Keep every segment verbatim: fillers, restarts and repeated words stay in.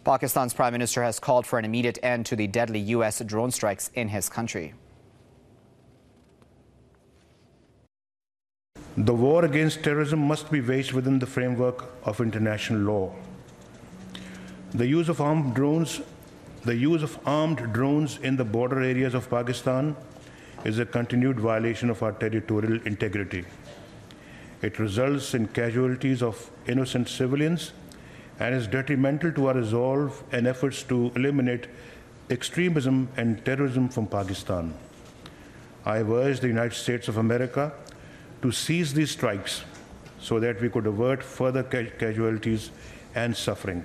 Pakistan's Prime Minister has called for an immediate end to the deadly U S drone strikes in his country. The war against terrorism must be waged within the framework of international law. The use of armed drones, the use of armed drones in the border areas of Pakistan is a continued violation of our territorial integrity. It results in casualties of innocent civilians and is detrimental to our resolve and efforts to eliminate extremism and terrorism from Pakistan. I have urged the United States of America to cease these strikes so that we could avert further ca casualties and suffering.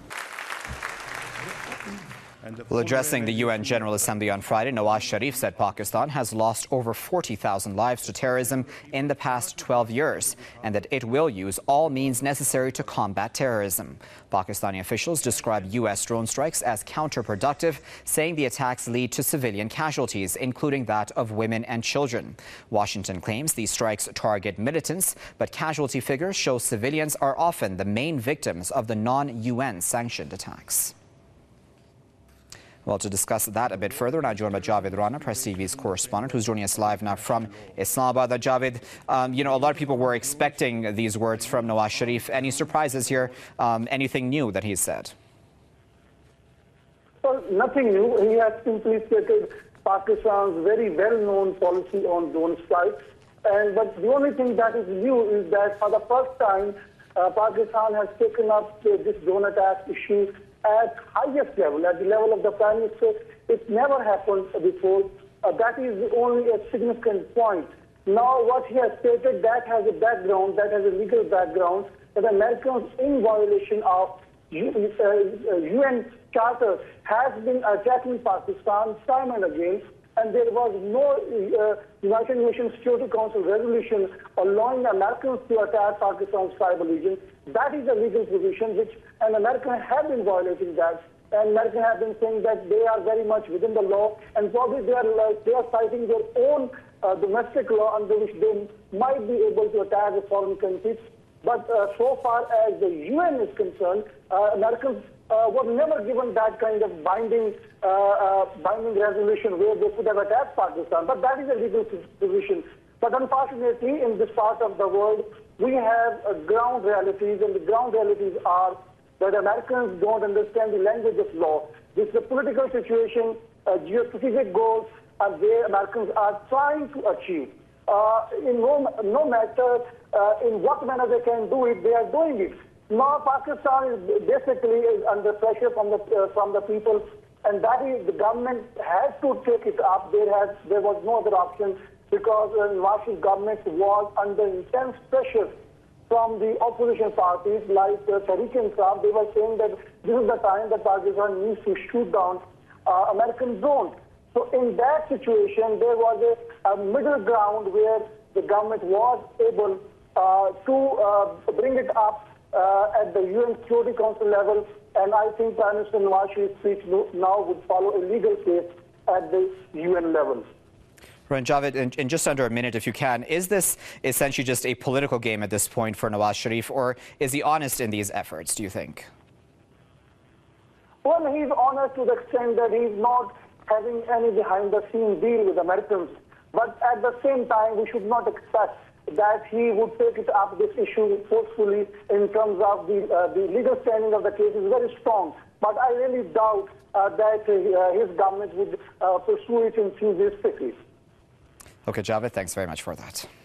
Well, addressing the U N General Assembly on Friday, Nawaz Sharif said Pakistan has lost over forty thousand lives to terrorism in the past twelve years and that it will use all means necessary to combat terrorism. Pakistani officials describe U S drone strikes as counterproductive, saying the attacks lead to civilian casualties, including that of women and children. Washington claims these strikes target militants, but casualty figures show civilians are often the main victims of the non-U N sanctioned attacks. Well, to discuss that a bit further, now joined by Javed Rana, Press T V's correspondent, who's joining us live now from Islamabad. Javed, um, you know, a lot of people were expecting these words from Nawaz Sharif. Any surprises here? Um, anything new that he said? Well, nothing new. He has simply stated Pakistan's very well-known policy on drone strikes. And but the only thing that is new is that for the first time, uh, Pakistan has taken up uh, this drone attack issue at highest level, at the level of the Prime Minister. It never happened before. Uh, that is only a significant point. Now, what he has stated, that has a background, that has a legal background, that Americans, in violation of U N Charter, has been attacking Pakistan time and again, and there was no uh, United Nations Security Council resolution allowing Americans to attack Pakistan's tribal region. That is a legal position which, and Americans have been violating that, and Americans have been saying that they are very much within the law, and probably they are like, they are citing their own uh, domestic law under which they might be able to attack foreign countries. But uh, so far as the U N is concerned, uh, Americans uh, were never given that kind of binding, uh, uh, binding resolution where they could have attacked Pakistan. But that is a legal position. But unfortunately, in this part of the world, we have uh, ground realities, and the ground realities are that Americans don't understand the language of law. This is a political situation, uh, geostrategic goals are where Americans are trying to achieve. Uh, in no, no matter uh, in what manner they can do it, they are doing it. Now Pakistan is basically is under pressure from the uh, from the people, and that is the government has to take it up. There has there was no other option, because uh, Nawaz government was under intense pressure from the opposition parties like uh, Tehreek-e-Insaf. They were saying that this is the time that Pakistan needs to shoot down uh, American drones. So in that situation, there was a, a middle ground where the government was able uh, to uh, bring it up uh, at the U N Security Council level, and I think Prime Minister Nawaz Sharif's speech now would follow a legal case at the U N level. Right, Javed, in, in just under a minute, if you can, is this essentially just a political game at this point for Nawaz Sharif, or is he honest in these efforts, do you think? Well, he's honest to the extent that he's not having any behind-the-scenes deal with Americans. But at the same time, we should not expect that he would take it up, this issue, forcefully in terms of the, uh, the legal standing of the case is very strong. But I really doubt uh, that uh, his government would uh, pursue it in few days quickly. Okay, Javed, thanks very much for that.